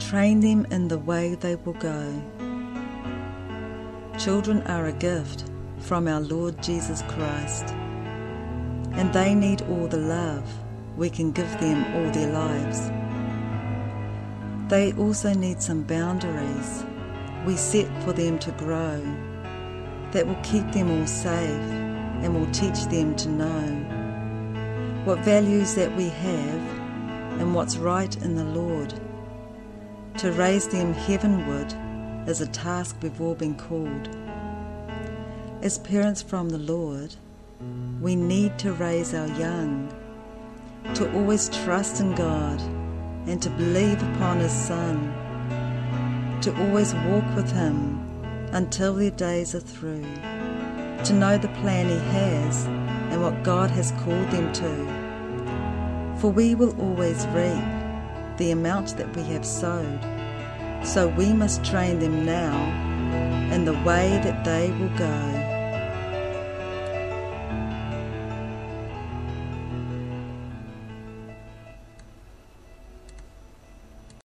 Train them in the way they will go. Children are a gift from our Lord Jesus Christ, and they need all the love we can give them all their lives. They also need some boundaries we set for them to grow that will keep them all safe and will teach them to know what values that we have and what's right in the Lord. To raise them heavenward is a task we've all been called. As parents from the Lord, we need to raise our young to always trust in God and to believe upon His Son, to always walk with Him until their days are through, to know the plan He has and what God has called them to. For we will always reap the amount that we have sowed, so we must train them now in the way that they will go.